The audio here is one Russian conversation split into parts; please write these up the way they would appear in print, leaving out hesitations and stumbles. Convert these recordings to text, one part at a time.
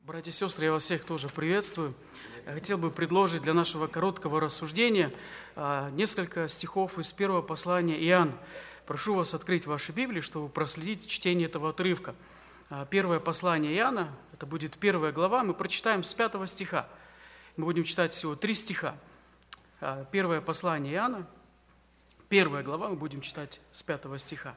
Братья и сестры, я вас всех тоже приветствую. Я хотел бы предложить для нашего короткого рассуждения несколько стихов из первого послания Иоанна. Прошу вас открыть ваши Библии, чтобы проследить чтение этого отрывка. Первое послание Иоанна, это будет 1 глава, мы прочитаем с 5 стиха. Мы будем читать всего 3 стиха. Первое послание Иоанна, 1 глава, мы будем читать с 5 стиха.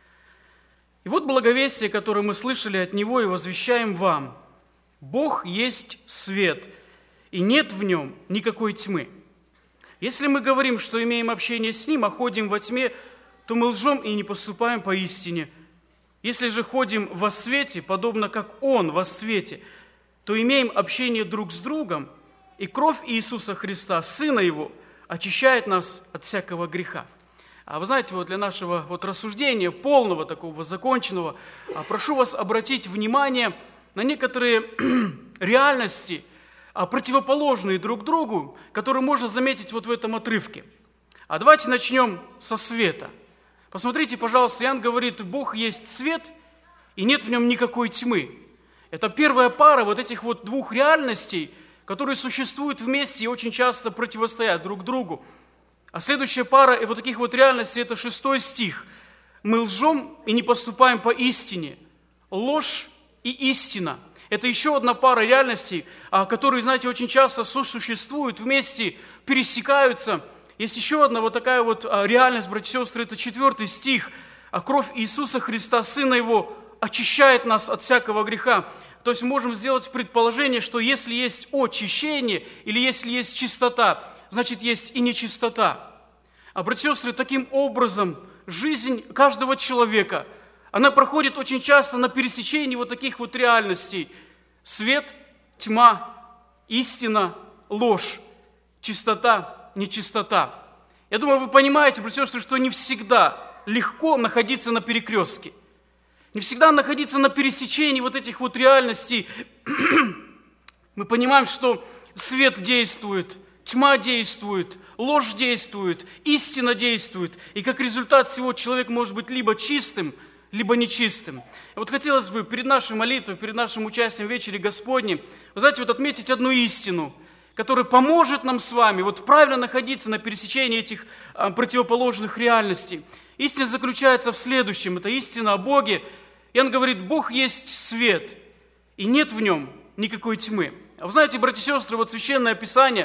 «И вот благовестие, которое мы слышали от Него и возвещаем вам. Бог есть свет, и нет в Нем никакой тьмы. Если мы говорим, что имеем общение с Ним, а ходим во тьме, то мы лжем и не поступаем по истине. Если же ходим во свете, подобно как Он во свете, то имеем общение друг с другом, и кровь Иисуса Христа, Сына Его, очищает нас от всякого греха». А вы знаете, вот для нашего рассуждения, полного такого, законченного, прошу вас обратить внимание на некоторые реальности, противоположные друг другу, которые можно заметить вот в этом отрывке. А давайте начнем со света. Посмотрите, пожалуйста, Иоанн говорит, Бог есть свет, и нет в нем никакой тьмы. Это первая пара вот этих вот двух реальностей, которые существуют вместе и очень часто противостоят друг другу. А следующая пара вот таких вот реальностей – это 6 стих. «Мы лжем и не поступаем по истине». Ложь и истина – это еще одна пара реальностей, которые, знаете, очень часто сосуществуют вместе, пересекаются. Есть еще одна вот такая вот реальность, братья и сестры, это 4 стих. «Кровь Иисуса Христа, Сына Его, очищает нас от всякого греха». То есть мы можем сделать предположение, что если есть очищение или если есть чистота, значит, есть и нечистота. Братья и сестры, таким образом жизнь каждого человека, она проходит очень часто на пересечении вот таких вот реальностей. Свет, тьма, истина, ложь, чистота, нечистота. Я думаю, вы понимаете, братья и сестры, что не всегда легко находиться на перекрестке. Не всегда находиться на пересечении вот этих вот реальностей. Мы понимаем, что свет действует, тьма действует, ложь действует, истина действует. И как результат всего человек может быть либо чистым, либо нечистым. И вот хотелось бы перед нашей молитвой, перед нашим участием в вечере Господней, вы знаете, вот отметить одну истину, которая поможет нам с вами вот правильно находиться на пересечении этих противоположных реальностей. Истина заключается в следующем. Это истина о Боге. Иоанн говорит, Бог есть свет, и нет в нем никакой тьмы. А вы знаете, братья и сестры, вот Священное Писание,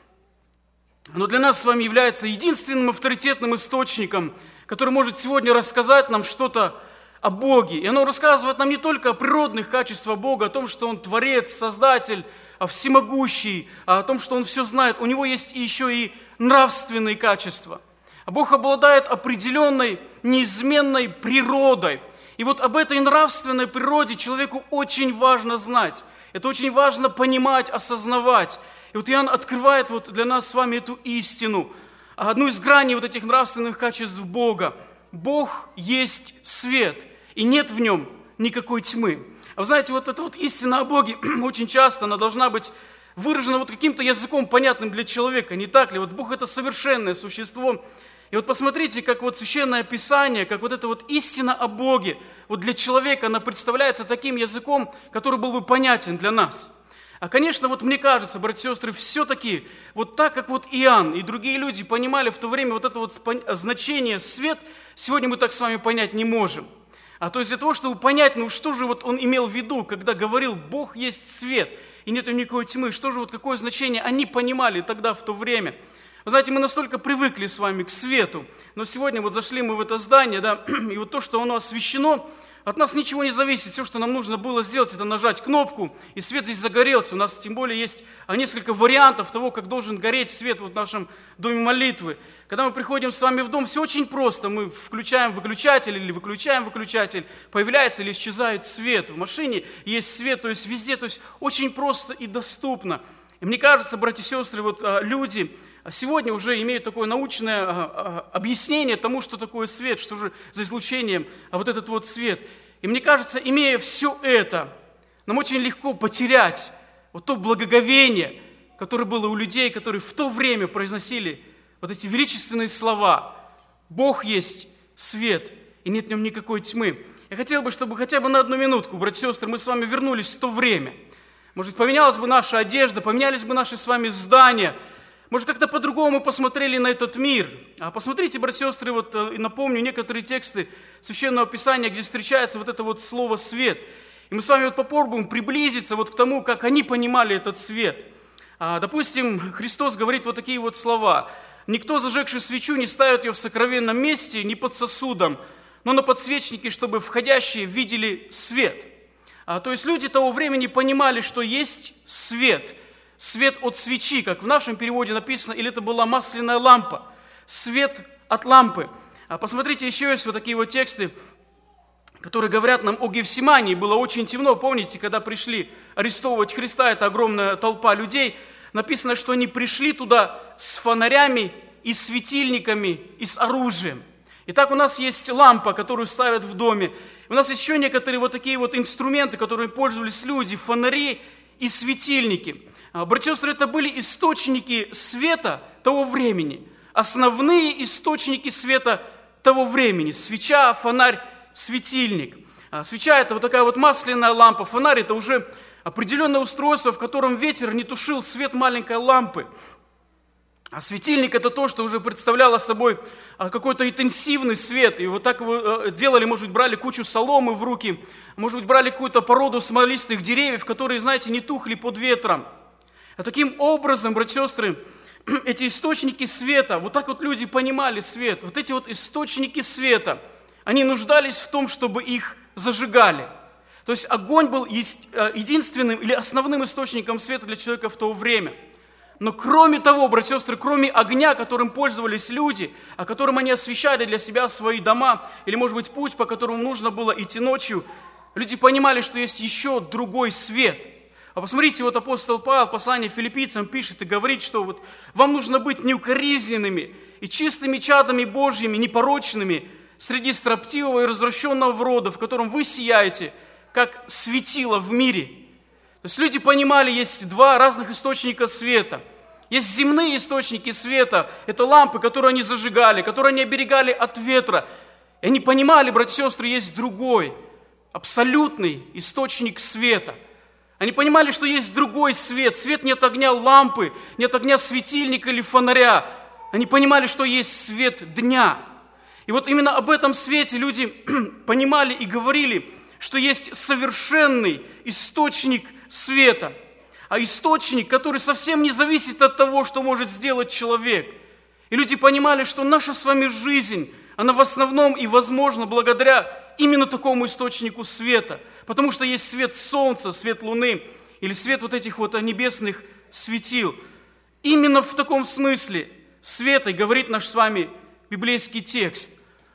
оно для нас с вами является единственным авторитетным источником, который может сегодня рассказать нам что-то о Боге. И оно рассказывает нам не только о природных качествах Бога, о том, что Он Творец, Создатель, всемогущий, о том, что Он все знает. У Него есть еще и нравственные качества. А Бог обладает определенной, неизменной природой. И вот об этой нравственной природе человеку очень важно знать. Это очень важно понимать, осознавать. И вот Иоанн открывает вот для нас с вами эту истину, одну из граней вот этих нравственных качеств Бога. Бог есть свет, и нет в нем никакой тьмы. А вы знаете, вот эта вот истина о Боге очень часто она должна быть выражена вот каким-то языком, понятным для человека, не так ли? Вот Бог – это совершенное существо. И вот посмотрите, как вот Священное Писание, как вот эта вот истина о Боге, вот для человека она представляется таким языком, который был бы понятен для нас. А, конечно, вот мне кажется, братья и сестры, все-таки вот так, как вот Иоанн и другие люди понимали в то время вот это вот значение свет, сегодня мы так с вами понять не можем. То есть для того, чтобы понять, что же вот он имел в виду, когда говорил, Бог есть свет, и нет никакой тьмы, что же вот какое значение они понимали тогда, в то время. Вы знаете, мы настолько привыкли с вами к свету, но сегодня вот зашли мы в это здание, да, и вот то, что оно освещено, от нас ничего не зависит. Все, что нам нужно было сделать, это нажать кнопку, и свет здесь загорелся. У нас тем более есть несколько вариантов того, как должен гореть свет в нашем доме молитвы. Когда мы приходим с вами в дом, все очень просто. Мы включаем выключатель или выключаем выключатель, появляется или исчезает свет. В машине есть свет, то есть везде, то есть очень просто и доступно. И мне кажется, братья и сестры, вот люди сегодня уже имеют такое научное объяснение тому, что такое свет, что же за излучением вот этот вот свет. И мне кажется, имея все это, нам очень легко потерять вот то благоговение, которое было у людей, которые в то время произносили вот эти величественные слова. Бог есть свет, и нет в нем никакой тьмы. Я хотел бы, чтобы хотя бы на одну минутку, братья и сестры, мы с вами вернулись в то время. Может, поменялась бы наша одежда, поменялись бы наши с вами здания. Может, как-то по-другому мы посмотрели на этот мир. А посмотрите, братья и сестры, вот напомню некоторые тексты Священного Писания, где встречается вот это вот слово «свет». И мы с вами вот попробуем приблизиться вот к тому, как они понимали этот свет. Допустим, Христос говорит вот такие вот слова. «Никто, зажегший свечу, не ставит ее в сокровенном месте, ни под сосудом, но на подсвечнике, чтобы входящие видели свет». То есть люди того времени понимали, что есть свет. Свет от свечи, как в нашем переводе написано, или это была масляная лампа. Свет от лампы. Посмотрите, еще есть вот такие вот тексты, которые говорят нам о Гефсимании. Было очень темно, помните, когда пришли арестовывать Христа, это огромная толпа людей. Написано, что они пришли туда с фонарями и светильниками и с оружием. Итак, у нас есть лампа, которую ставят в доме. У нас еще некоторые вот такие вот инструменты, которыми пользовались люди, фонари и светильники. Братья и сестры, это были источники света того времени. Основные источники света того времени. Свеча, фонарь, светильник. Свеча – это вот такая вот масляная лампа. Фонарь – это уже определенное устройство, в котором ветер не тушил свет маленькой лампы. А светильник – это то, что уже представляло собой какой-то интенсивный свет. И вот так его делали, может быть, брали кучу соломы в руки, может быть, брали какую-то породу смолистых деревьев, которые, знаете, не тухли под ветром. А таким образом, братья и сестры, эти источники света, вот так вот люди понимали свет, вот эти вот источники света, они нуждались в том, чтобы их зажигали. То есть огонь был единственным или основным источником света для человека в то время. Но кроме того, братья и сестры, кроме огня, которым пользовались люди, о котором они освещали для себя свои дома, или, может быть, путь, по которому нужно было идти ночью, люди понимали, что есть еще другой свет. А посмотрите, вот апостол Павел в послании Филиппийцам пишет и говорит, что вот вам нужно быть неукоризненными и чистыми чадами Божьими, непорочными, среди строптивого и развращенного рода, в котором вы сияете, как светило в мире. То есть люди понимали, есть два разных источника света. Есть земные источники света, это лампы, которые они зажигали, которые они оберегали от ветра. И они понимали, братья и сестры, есть другой, абсолютный источник света. Они понимали, что есть другой свет. Свет не от огня лампы, не от огня светильника или фонаря. Они понимали, что есть свет дня. И вот именно об этом свете люди понимали и говорили, что есть совершенный источник света, а источник, который совсем не зависит от того, что может сделать человек. И люди понимали, что наша с вами жизнь, она в основном и возможна благодаря именно такому источнику света, потому что есть свет солнца, свет луны или свет вот этих вот небесных светил. Именно в таком смысле света и говорит наш с вами библейский текст.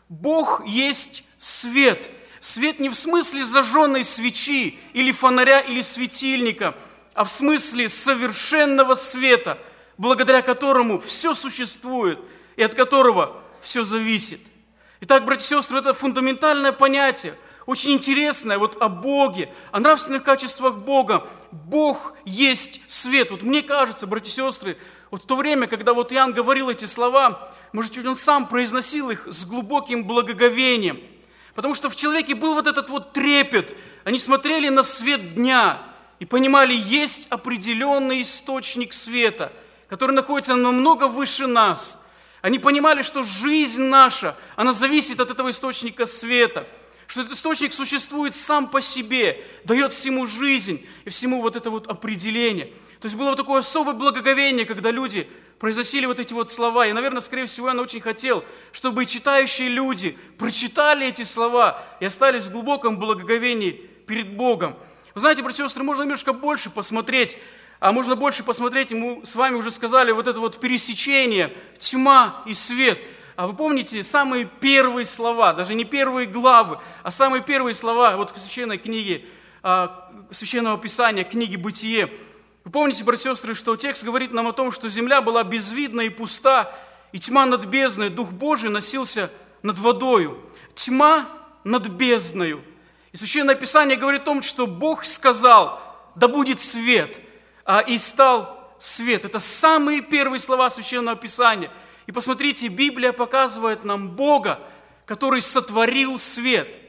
Бог есть свет. Свет не в смысле зажженной свечи или фонаря или светильника, а в смысле совершенного света, благодаря которому все существует и от которого все зависит. Итак, братья и сестры, это фундаментальное понятие, очень интересное вот о Боге, о нравственных качествах Бога. Бог есть свет. Вот мне кажется, братья и сестры, вот в то время, когда вот Иоанн говорил эти слова, может быть, он сам произносил их с глубоким благоговением. Потому что в человеке был вот этот вот трепет. Они смотрели на свет дня и понимали, есть определенный источник света, который находится намного выше нас. Они понимали, что жизнь наша, она зависит от этого источника света, что этот источник существует сам по себе, дает всему жизнь и всему вот это вот определение. То есть было вот такое особое благоговение, когда люди произносили вот эти вот слова. И, наверное, скорее всего, я очень хотел, чтобы и читающие люди прочитали эти слова и остались в глубоком благоговении перед Богом. Вы знаете, братья и сестры, можно немножко больше посмотреть, и мы с вами уже сказали, вот это вот пересечение, тьма и свет. А вы помните самые первые слова, даже не первые главы, а самые первые слова вот в священной книге, Священного Писания, книги «Бытие». Вы помните, братья и сестры, что текст говорит нам о том, что земля была безвидна и пуста, и тьма над бездной, Дух Божий носился над водою. Тьма над бездною. И Священное Писание говорит о том, что Бог сказал, да будет свет, и стал свет. Это самые первые слова Священного Писания. И посмотрите, Библия показывает нам Бога, который сотворил свет. И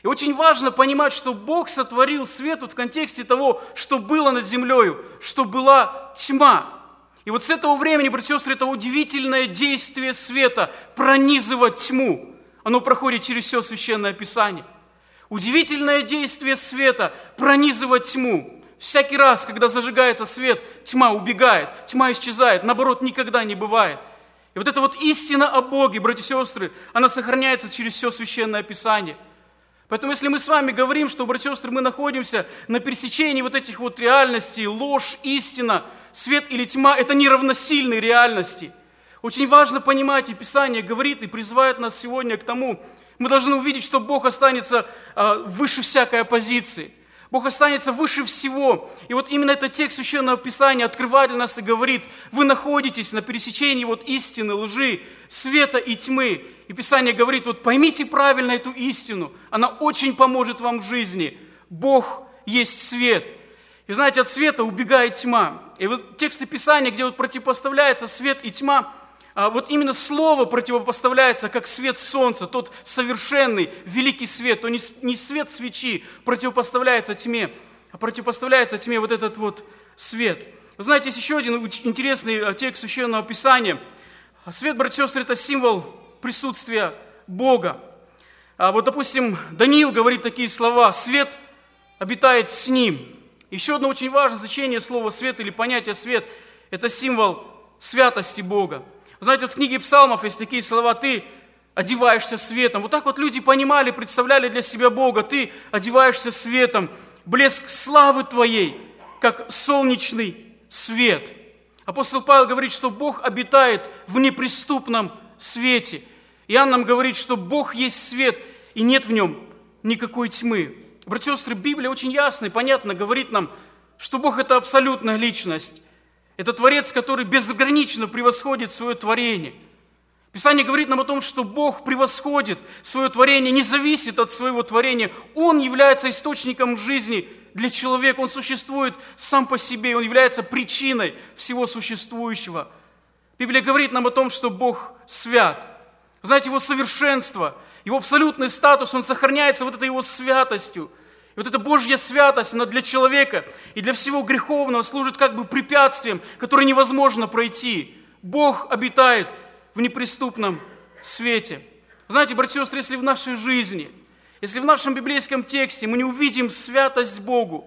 И очень важно понимать, что Бог сотворил свет вот в контексте того, что было над землею, что была тьма. И вот с этого времени, братья и сестры, это удивительное действие света пронизывать тьму. Оно проходит через все Священное Писание. Удивительное действие света пронизывать тьму. Всякий раз, когда зажигается свет, тьма убегает, тьма исчезает, наоборот, никогда не бывает. И вот эта вот истина о Боге, братья и сестры, она сохраняется через все Священное Писание. Поэтому, если мы с вами говорим, что, братья и сестры, мы находимся на пересечении вот этих вот реальностей, ложь, истина, свет или тьма, это не равносильные реальности. Очень важно понимать, и Писание говорит и призывает нас сегодня к тому, мы должны увидеть, что Бог останется выше всякой оппозиции. Бог останется выше всего. И вот именно этот текст Священного Писания открывает для нас и говорит, вы находитесь на пересечении вот истины, лжи, света и тьмы. И Писание говорит, вот поймите правильно эту истину, она очень поможет вам в жизни. Бог есть свет. И знаете, от света убегает тьма. И вот тексты Писания, где вот противопоставляется свет и тьма, вот именно слово противопоставляется, как свет солнца, тот совершенный, великий свет, то не свет свечи противопоставляется тьме, а противопоставляется тьме вот этот вот свет. Вы знаете, есть еще один интересный текст Священного Писания. Свет, братья и сестры, это символ присутствия Бога. Вот, допустим, Даниил говорит такие слова: «Свет обитает с ним». Еще одно очень важное значение слова «свет» или понятие «свет» – это символ святости Бога. Вы знаете, вот в книге Псалмов есть такие слова: «Ты одеваешься светом». Вот так вот люди понимали, представляли для себя Бога. Ты одеваешься светом, блеск славы Твоей, как солнечный свет. Апостол Павел говорит, что Бог обитает в неприступном свете. Иоанн нам говорит, что Бог есть свет, и нет в нем никакой тьмы. Братья и сестры, Библия очень ясно и понятно говорит нам, что Бог – это абсолютная личность. Это Творец, который безгранично превосходит свое творение. Писание говорит нам о том, что Бог превосходит свое творение, не зависит от своего творения. Он является источником жизни для человека. Он существует сам по себе, Он является причиной всего существующего. Библия говорит нам о том, что Бог свят. Вы знаете, Его совершенство, Его абсолютный статус, Он сохраняется вот этой Его святостью. И вот эта Божья святость, она для человека и для всего греховного служит как бы препятствием, которое невозможно пройти. Бог обитает в неприступном свете. Знаете, братья и сестры, если в нашей жизни, если в нашем библейском тексте мы не увидим святость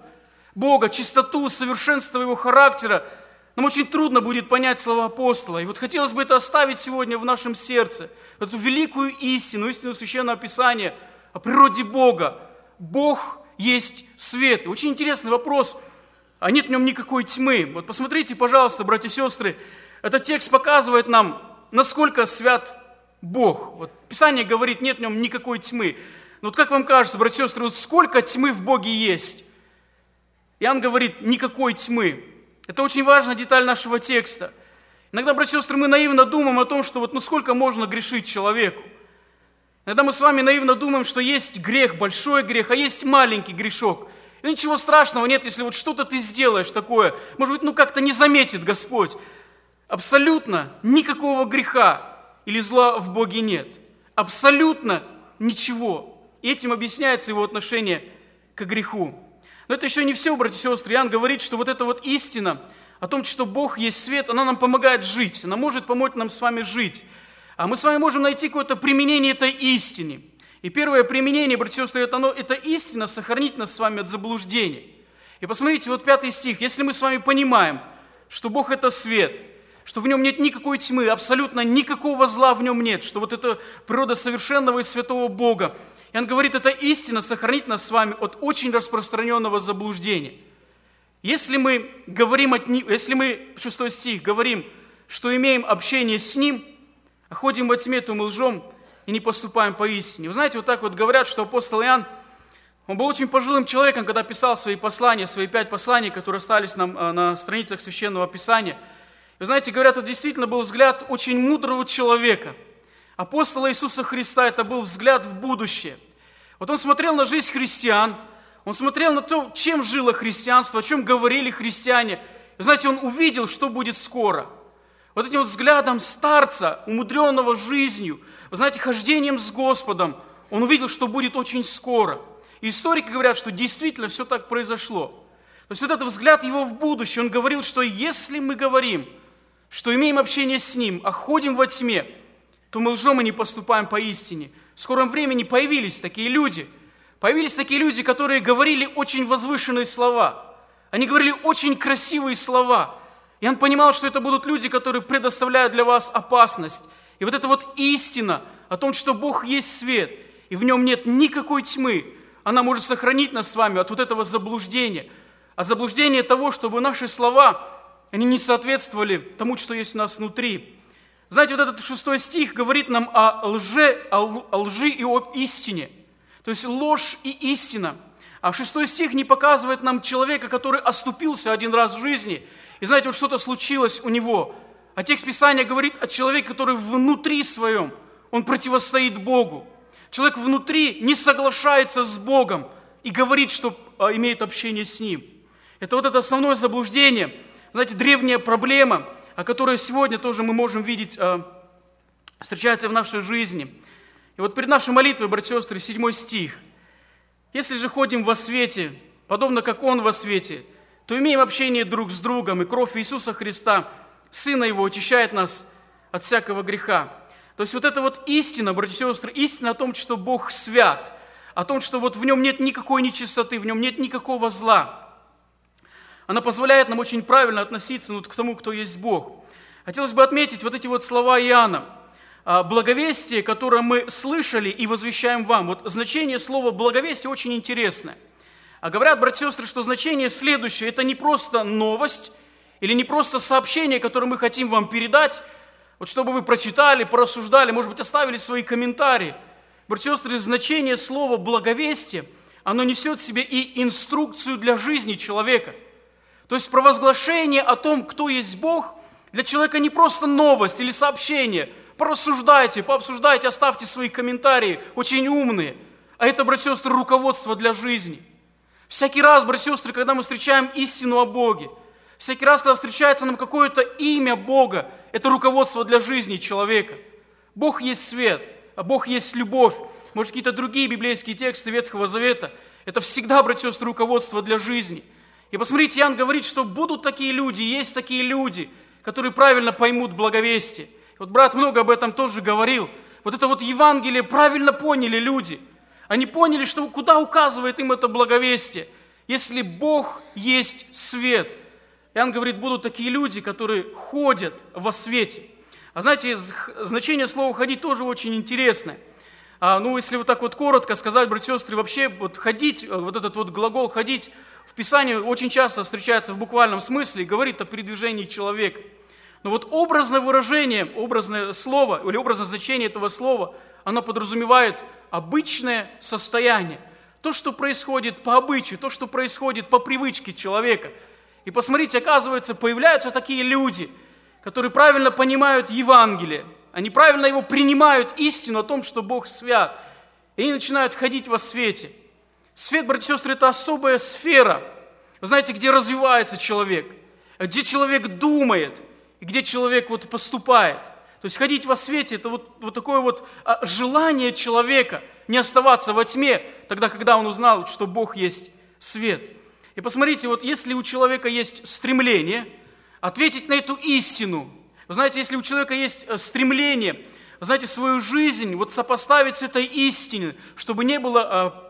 Бога, чистоту, совершенство Его характера, нам очень трудно будет понять слова апостола. И вот хотелось бы это оставить сегодня в нашем сердце, эту великую истину Священного Писания о природе Бога. Бог есть свет. Очень интересный вопрос, а нет в нем никакой тьмы. Вот посмотрите, пожалуйста, братья и сестры, этот текст показывает нам, насколько свят Бог. Вот Писание говорит, нет в нем никакой тьмы. Но вот как вам кажется, братья и сестры, вот сколько тьмы в Боге есть? Иоанн говорит, никакой тьмы. Это очень важная деталь нашего текста. Иногда, братья и сестры, мы наивно думаем о том, что вот сколько можно грешить человеку. Иногда мы с вами наивно думаем, что есть грех, большой грех, а есть маленький грешок. И ничего страшного нет, если вот что-то ты сделаешь такое, может быть, как-то не заметит Господь. Абсолютно никакого греха или зла в Боге нет. Абсолютно ничего. И этим объясняется Его отношение к греху. Но это еще не все, братья и сестры. Иоанн говорит, что вот эта вот истина о том, что Бог есть свет, она нам помогает жить. Она может помочь нам с вами жить. А мы с вами можем найти какое-то применение этой истине. И первое применение, братья и сестры, это истина сохранить нас с вами от заблуждений. И посмотрите, вот 5 стих. Если мы с вами понимаем, что Бог – это свет, что в нем нет никакой тьмы, абсолютно никакого зла в нем нет, что вот это природа совершенного и святого Бога. И он говорит, эта истина сохранит нас с вами от очень распространенного заблуждения. Если мы, 6 стих, говорим, что имеем общение с Ним, а ходим во тьме, то мы лжем и не поступаем по истине. Вы знаете, вот так вот говорят, что апостол Иоанн, он был очень пожилым человеком, когда писал свои послания, свои 5 посланий, которые остались нам на страницах Священного Писания. Вы знаете, говорят, это действительно был взгляд очень мудрого человека. Апостола Иисуса Христа – это был взгляд в будущее. Вот он смотрел на жизнь христиан, он смотрел на то, чем жило христианство, о чем говорили христиане. Вы знаете, он увидел, что будет скоро. Вот этим вот взглядом старца, умудренного жизнью, вы знаете, хождением с Господом, он увидел, что будет очень скоро. И историки говорят, что действительно все так произошло. То есть вот этот взгляд его в будущее, он говорил, что если мы говорим, что имеем общение с Ним, а ходим во тьме, то мы лжем и не поступаем по истине. В скором времени появились такие люди, которые говорили очень возвышенные слова. Они говорили очень красивые слова. И он понимал, что это будут люди, которые предоставляют для вас опасность. И вот эта вот истина о том, что Бог есть свет, и в Нем нет никакой тьмы, она может сохранить нас с вами от вот этого заблуждения. От заблуждения того, чтобы наши слова, они не соответствовали тому, что есть у нас внутри. Знаете, вот этот 6 стих говорит нам о лжи и об истине. То есть ложь и истина. А 6 стих не показывает нам человека, который оступился один раз в жизни. И знаете, вот что-то случилось у него. А текст Писания говорит о человеке, который внутри своем, он противостоит Богу. Человек внутри не соглашается с Богом и говорит, что имеет общение с Ним. Это вот это основное заблуждение, знаете, древняя проблема, о которой сегодня тоже мы можем видеть, встречается в нашей жизни. И вот перед нашей молитвой, братья и сестры, 7 стих. «Если же ходим во свете, подобно как Он во свете, то имеем общение друг с другом, и кровь Иисуса Христа, Сына Его, очищает нас от всякого греха». То есть вот эта вот истина, братья и сестры, истина о том, что Бог свят, о том, что вот в Нем нет никакой нечистоты, в Нем нет никакого зла. Она позволяет нам очень правильно относиться к тому, кто есть Бог. Хотелось бы отметить вот эти вот слова Иоанна. Благовестие, которое мы слышали и возвещаем вам. Вот значение слова «благовестие» очень интересное. А говорят, братья и сестры, что значение следующее. Это не просто новость или не просто сообщение, которое мы хотим вам передать, вот чтобы вы прочитали, порассуждали, может быть, оставили свои комментарии. Братья и сестры, значение слова «благовестие», оно несет в себе и инструкцию для жизни человека. То есть провозглашение о том, кто есть Бог, для человека не просто новость или сообщение. Порассуждайте, пообсуждайте, оставьте свои комментарии, очень умные. А это, братья и сестры, руководство для жизни. Всякий раз, братья и сестры, когда мы встречаем истину о Боге, всякий раз, когда встречается нам какое-то имя Бога, это руководство для жизни человека. Бог есть свет, а Бог есть любовь. Может, какие-то другие библейские тексты Ветхого Завета. Это всегда, братья и сестры, руководство для жизни. И посмотрите, Иоанн говорит, что будут такие люди, есть такие люди, которые правильно поймут благовестие. Вот брат много об этом тоже говорил. Вот это вот Евангелие правильно поняли люди. Они поняли, что куда указывает им это благовестие. Если Бог есть свет. Иоанн говорит, будут такие люди, которые ходят во свете. А знаете, значение слова «ходить» тоже очень интересное. Если вот так вот коротко сказать, братья и сестры, вообще вот ходить, вот этот вот глагол «ходить» в Писании очень часто встречается в буквальном смысле и говорит о передвижении человека. Но вот образное выражение, образное слово или образное значение этого слова, оно подразумевает обычное состояние. То, что происходит по обычаю, то, что происходит по привычке человека. И посмотрите, оказывается, появляются такие люди, которые правильно понимают Евангелие. Они правильно его принимают, истину о том, что Бог свят. И они начинают ходить во свете. Свет, братья и сестры, это особая сфера. Вы знаете, где развивается человек, где человек думает, и где человек вот поступает. То есть ходить во свете – это вот такое вот желание человека не оставаться во тьме, тогда, когда он узнал, что Бог есть свет. И посмотрите, вот если у человека есть стремление ответить на эту истину, вы знаете, если у человека есть стремление, вы знаете, свою жизнь вот сопоставить с этой истиной, чтобы не было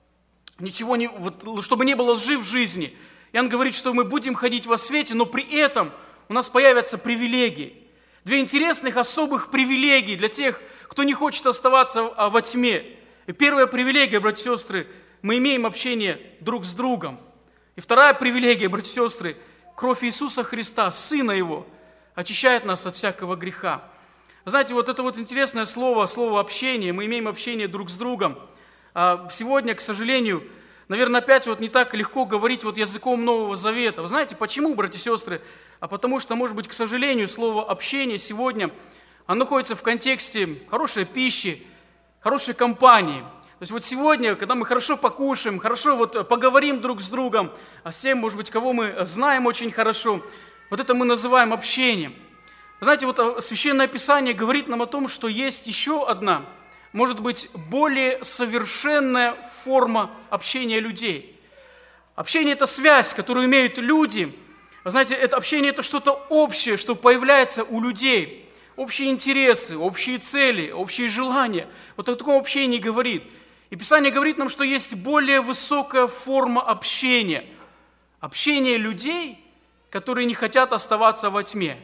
чтобы не было лжи в жизни. Иоанн говорит, что мы будем ходить во свете, но при этом у нас появятся привилегии. 2 интересных особых привилегии для тех, кто не хочет оставаться во тьме. И первая привилегия, братья и сестры, мы имеем общение друг с другом. И вторая привилегия, братья и сестры, кровь Иисуса Христа, Сына Его, очищает нас от всякого греха. Вы знаете, вот это вот интересное слово общение, мы имеем общение друг с другом. Сегодня, к сожалению, наверное, опять вот не так легко говорить вот языком Нового Завета. Вы знаете, почему, братья и сестры? А потому что, может быть, к сожалению, слово «общение» сегодня, оно находится в контексте хорошей пищи, хорошей компании. То есть вот сегодня, когда мы хорошо покушаем, хорошо вот поговорим друг с другом, а с тем, может быть, кого мы знаем очень хорошо, вот это мы называем общением. Вы знаете, вот Священное Писание говорит нам о том, что есть еще одна может быть более совершенная форма общения людей. Общение – это связь, которую имеют люди. Вы знаете, это общение – это что-то общее, что появляется у людей. Общие интересы, общие цели, общие желания. Вот о таком общении говорит. И Писание говорит нам, что есть более высокая форма общения. Общение людей, которые не хотят оставаться во тьме.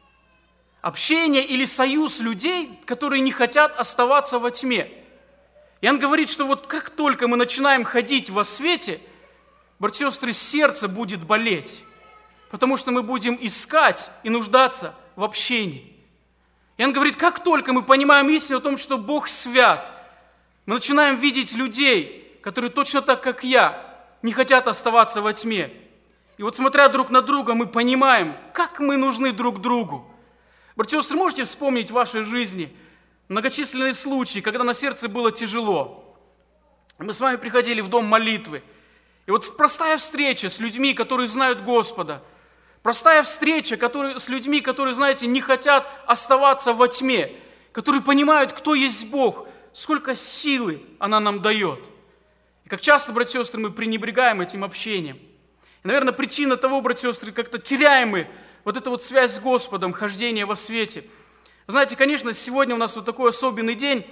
Общение или союз людей, которые не хотят оставаться во тьме. Иоанн говорит, что вот как только мы начинаем ходить во свете, братья и сестры, сердце будет болеть, потому что мы будем искать и нуждаться в общении. Иоанн говорит, как только мы понимаем истину о том, что Бог свят, мы начинаем видеть людей, которые точно так, как я, не хотят оставаться во тьме. И вот смотря друг на друга, мы понимаем, как мы нужны друг другу. Братья и сестры, можете вспомнить в вашей жизни многочисленные случаи, когда на сердце было тяжело. Мы с вами приходили в дом молитвы. И вот простая встреча с людьми, которые знают Господа, простая встреча с людьми, которые, знаете, не хотят оставаться во тьме, которые понимают, кто есть Бог, сколько силы она нам дает. И как часто, братья и сестры, мы пренебрегаем этим общением. И, наверное, причина того, братья и сестры, как-то теряем мы вот эту вот связь с Господом, хождение во свете. Вы знаете, конечно, сегодня у нас вот такой особенный день.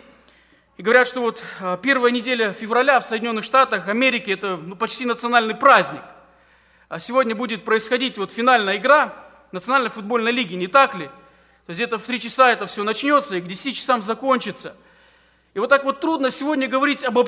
И говорят, что вот первая неделя февраля в Соединенных Штатах Америки – это почти национальный праздник. А сегодня будет происходить вот финальная игра Национальной футбольной лиги, не так ли? То есть где-то в 3 часа это все начнется и к 10 часам закончится. И вот так вот трудно сегодня говорить об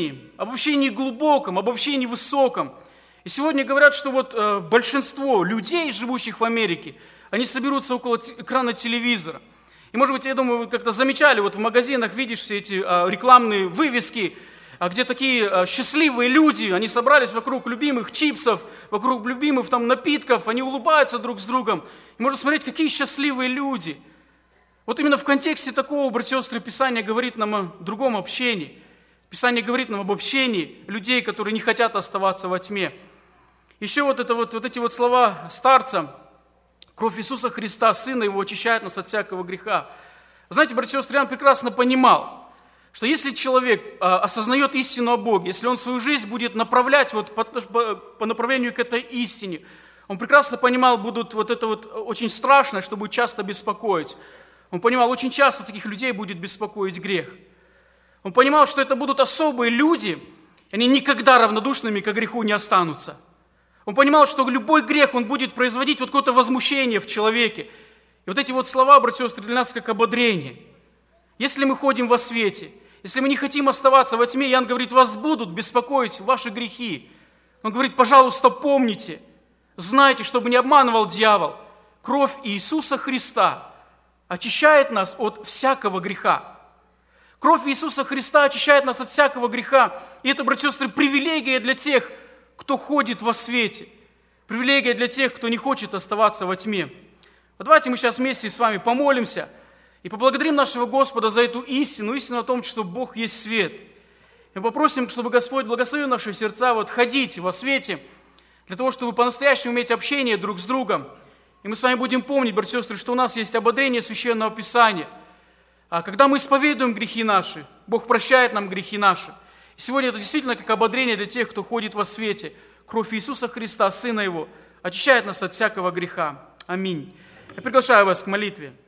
общении глубоком, об общении высоком. И сегодня говорят, что вот большинство людей, живущих в Америке, они соберутся около экрана телевизора. И, может быть, я думаю, вы как-то замечали, вот в магазинах видишь все эти рекламные вывески, где такие счастливые люди, они собрались вокруг любимых чипсов, вокруг любимых там напитков, они улыбаются друг с другом. И можно смотреть, какие счастливые люди. Вот именно в контексте такого, братья и сестры, Писание говорит нам о другом общении. Писание говорит нам об общении людей, которые не хотят оставаться во тьме. Еще вот эти вот слова старца: кровь Иисуса Христа, Сына Его, очищает нас от всякого греха. Знаете, братья и сестры, он прекрасно понимал, что если человек осознает истину о Боге, если он свою жизнь будет направлять вот по направлению к этой истине, он прекрасно понимал, будет вот это вот очень страшное, что будет часто беспокоить. Он понимал, очень часто таких людей будет беспокоить грех. Он понимал, что это будут особые люди, они никогда равнодушными к греху не останутся. Он понимал, что любой грех, он будет производить вот какое-то возмущение в человеке. И вот эти вот слова, братья и сестры, для нас как ободрение. Если мы ходим во свете, если мы не хотим оставаться во тьме, Иоанн говорит, вас будут беспокоить ваши грехи. Он говорит, пожалуйста, помните, знайте, чтобы не обманывал дьявол, кровь Иисуса Христа очищает нас от всякого греха. Кровь Иисуса Христа очищает нас от всякого греха. И это, братья и сестры, привилегия для тех, кто ходит во свете. Привилегия для тех, кто не хочет оставаться во тьме. Вот давайте мы сейчас вместе с вами помолимся и поблагодарим нашего Господа за эту истину о том, что Бог есть свет. Мы попросим, чтобы Господь благословил наши сердца вот ходить во свете, для того, чтобы по-настоящему иметь общение друг с другом. И мы с вами будем помнить, братья и сестры, что у нас есть ободрение Священного Писания. А когда мы исповедуем грехи наши, Бог прощает нам грехи наши. И сегодня это действительно как ободрение для тех, кто ходит во свете. Кровь Иисуса Христа, Сына Его, очищает нас от всякого греха. Аминь. Я приглашаю вас к молитве.